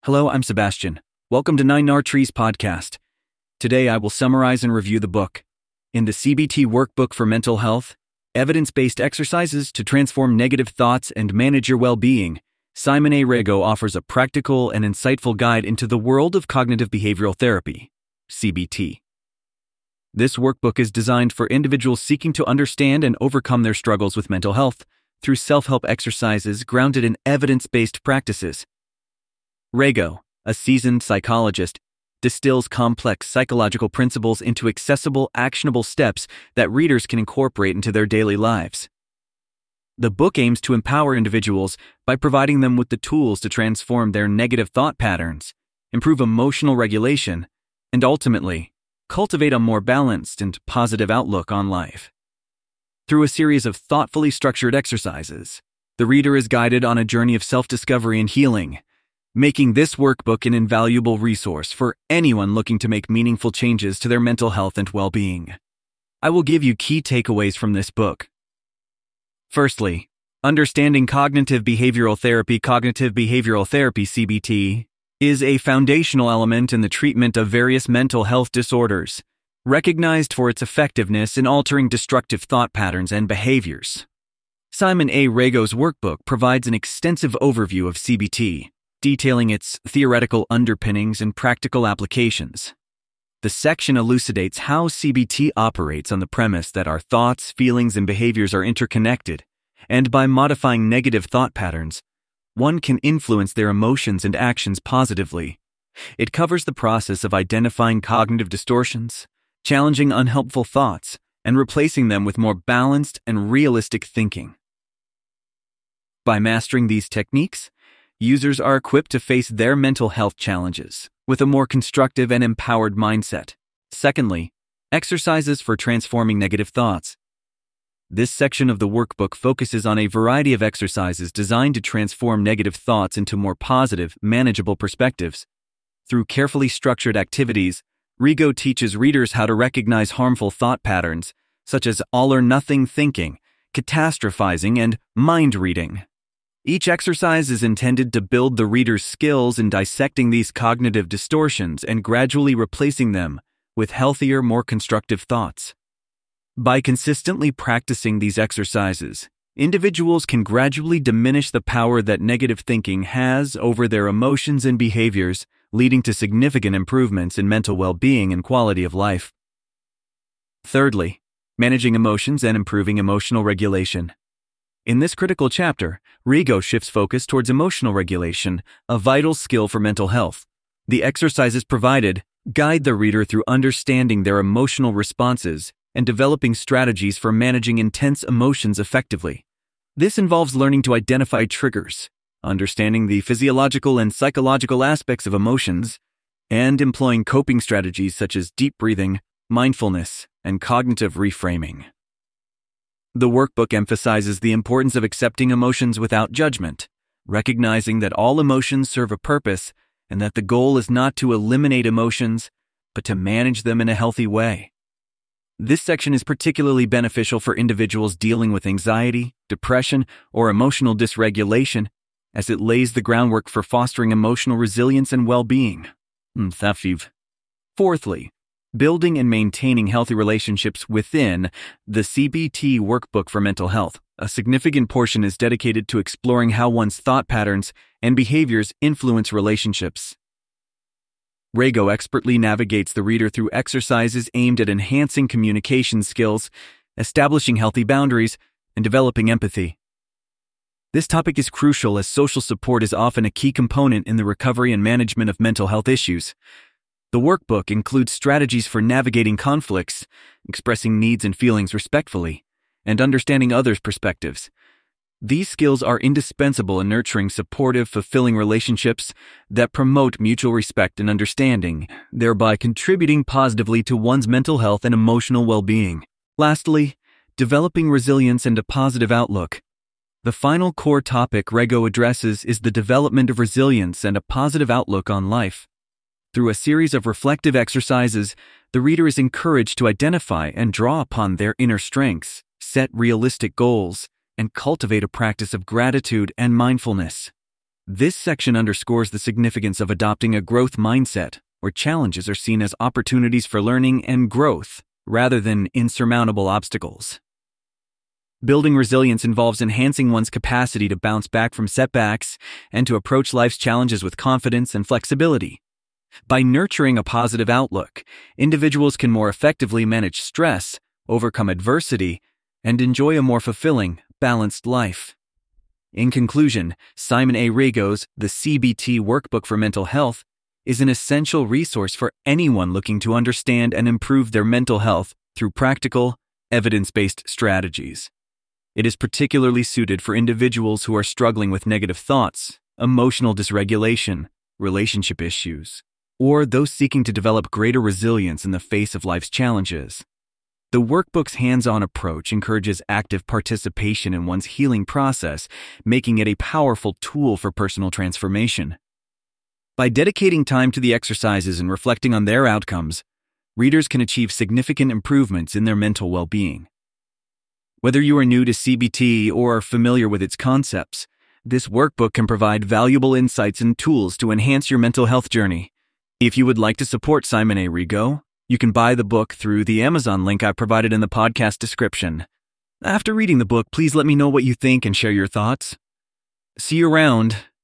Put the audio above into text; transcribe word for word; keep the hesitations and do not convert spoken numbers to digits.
Hello, I'm Sebastian. Welcome to Nine Nar Trees podcast. Today I will summarize and review the book. In the C B T Workbook for Mental Health, Evidence-Based Exercises to Transform Negative Thoughts and Manage Your Well-Being, Simon A. Rego offers a practical and insightful guide into the world of cognitive behavioral therapy, C B T. This workbook is designed for individuals seeking to understand and overcome their struggles with mental health through self-help exercises grounded in evidence-based practices. Rego, a seasoned psychologist, distills complex psychological principles into accessible, actionable steps that readers can incorporate into their daily lives. The book aims to empower individuals by providing them with the tools to transform their negative thought patterns, improve emotional regulation, and ultimately, cultivate a more balanced and positive outlook on life. Through a series of thoughtfully structured exercises, the reader is guided on a journey of self-discovery and healing, making this workbook an invaluable resource for anyone looking to make meaningful changes to their mental health and well-being. I will give you key takeaways from this book. Firstly, understanding cognitive behavioral therapy. Cognitive behavioral therapy, C B T, is a foundational element in the treatment of various mental health disorders, recognized for its effectiveness in altering destructive thought patterns and behaviors. Simon A. Rego's workbook provides an extensive overview of C B T, detailing its theoretical underpinnings and practical applications. The section elucidates how C B T operates on the premise that our thoughts, feelings, and behaviors are interconnected, and by modifying negative thought patterns, one can influence their emotions and actions positively. It covers the process of identifying cognitive distortions, challenging unhelpful thoughts, and replacing them with more balanced and realistic thinking. By mastering these techniques, users are equipped to face their mental health challenges with a more constructive and empowered mindset. Secondly, exercises for transforming negative thoughts. This section of the workbook focuses on a variety of exercises designed to transform negative thoughts into more positive, manageable perspectives. Through carefully structured activities, Rego teaches readers how to recognize harmful thought patterns, such as all-or-nothing thinking, catastrophizing, and mind reading. Each exercise is intended to build the reader's skills in dissecting these cognitive distortions and gradually replacing them with healthier, more constructive thoughts. By consistently practicing these exercises, individuals can gradually diminish the power that negative thinking has over their emotions and behaviors, leading to significant improvements in mental well-being and quality of life. Thirdly, managing emotions and improving emotional regulation. In this critical chapter, Rego shifts focus towards emotional regulation, a vital skill for mental health. The exercises provided guide the reader through understanding their emotional responses and developing strategies for managing intense emotions effectively. This involves learning to identify triggers, understanding the physiological and psychological aspects of emotions, and employing coping strategies such as deep breathing, mindfulness, and cognitive reframing. The workbook emphasizes the importance of accepting emotions without judgment, recognizing that all emotions serve a purpose and that the goal is not to eliminate emotions, but to manage them in a healthy way. This section is particularly beneficial for individuals dealing with anxiety, depression, or emotional dysregulation, as it lays the groundwork for fostering emotional resilience and well-being. Fourthly, building and maintaining healthy relationships within the C B T Workbook for Mental Health. A significant portion is dedicated to exploring how one's thought patterns and behaviors influence relationships. Rego expertly navigates the reader through exercises aimed at enhancing communication skills, establishing healthy boundaries, and developing empathy. This topic is crucial as social support is often a key component in the recovery and management of mental health issues. The workbook includes strategies for navigating conflicts, expressing needs and feelings respectfully, and understanding others' perspectives. These skills are indispensable in nurturing supportive, fulfilling relationships that promote mutual respect and understanding, thereby contributing positively to one's mental health and emotional well-being. Lastly, developing resilience and a positive outlook. The final core topic Rego addresses is the development of resilience and a positive outlook on life. Through a series of reflective exercises, the reader is encouraged to identify and draw upon their inner strengths, set realistic goals, and cultivate a practice of gratitude and mindfulness. This section underscores the significance of adopting a growth mindset, where challenges are seen as opportunities for learning and growth, rather than insurmountable obstacles. Building resilience involves enhancing one's capacity to bounce back from setbacks and to approach life's challenges with confidence and flexibility. By nurturing a positive outlook, individuals can more effectively manage stress, overcome adversity, and enjoy a more fulfilling, balanced life. In conclusion, Simon A. Rigo's The C B T Workbook for Mental Health is an essential resource for anyone looking to understand and improve their mental health through practical, evidence-based strategies. It is particularly suited for individuals who are struggling with negative thoughts, emotional dysregulation, relationship issues, or those seeking to develop greater resilience in the face of life's challenges. The workbook's hands-on approach encourages active participation in one's healing process, making it a powerful tool for personal transformation. By dedicating time to the exercises and reflecting on their outcomes, readers can achieve significant improvements in their mental well-being. Whether you are new to C B T or are familiar with its concepts, this workbook can provide valuable insights and tools to enhance your mental health journey. If you would like to support Simon A. Rigo, you can buy the book through the Amazon link I provided in the podcast description. After reading the book, please let me know what you think and share your thoughts. See you around.